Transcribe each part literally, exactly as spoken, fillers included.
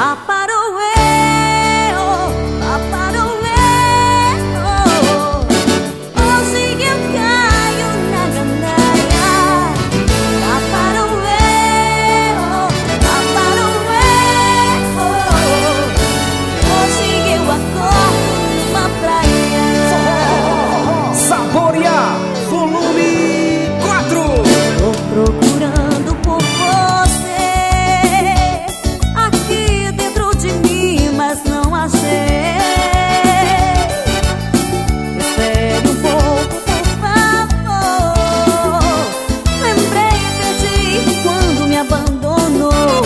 Paparoê, oh, paparoê, oh. Hoje eu caio na gandaia. Paparoê, oh, paparoê, oh. Hoje eu acordo numa praia. Saborear, volume quatro. Tô procurando por você aqui dentro de mim, mas não achei. Espere um pouco, por favor. Lembrei e perdi quando me abandonou.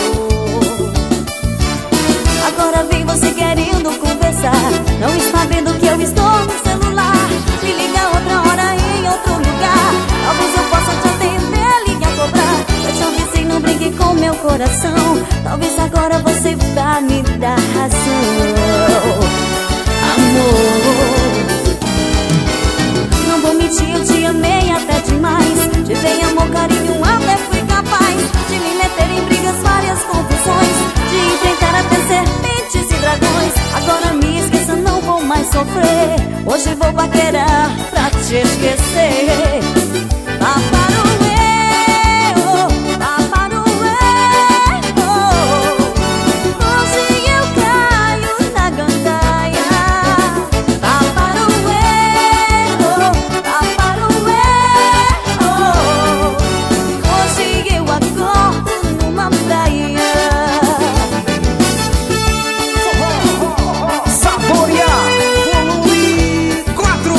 Agora vem você querendo conversar. Não está vendo que eu estou no celular. Me liga outra hora em outro lugar. Talvez eu possa te atender, liga cobrar. Eu te avisei, não brinque com meu coração. Talvez agora você vá me dar razão. Amor, não vou mentir, eu te amei até demais. Te dei amor, carinho, até fui capaz de me meter em brigas, várias confusões, de enfrentar até serpentes e dragões. Agora me esqueça, não vou mais sofrer. Hoje vou paquerar pra te esquecer. Paparoê, oh, paparoê, oh. Hoje eu caio na gandaia. Paparoê, oh, paparoê, oh. Hoje eu acordo numa praia. Saborear, volume quatro.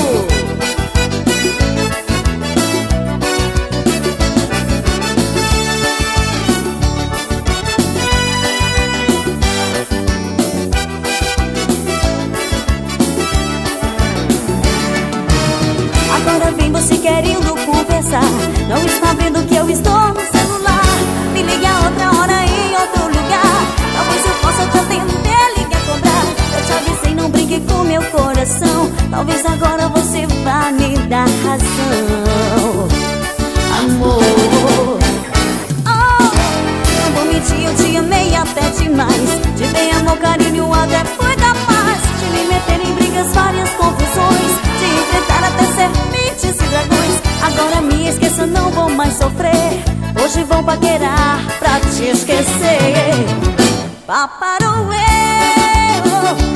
Agora vem você querendo conversar. Não está vendo que eu estou no celular. Me liga outra hora em outro lugar. Talvez eu possa te atender, liga cobrar. Eu te avisei, não brinque com meu coração. Talvez agora você vá me dar razão. Amor, oh, não vou mentir, eu te amei até demais. Te dei amor, carinho, até fui capaz de me meter em brigas, várias confusões, de enfrentar até serpentes e dragões. Agora me esqueça, não vou mais sofrer. Hoje vou paquerar pra te esquecer. Paparoê, oh,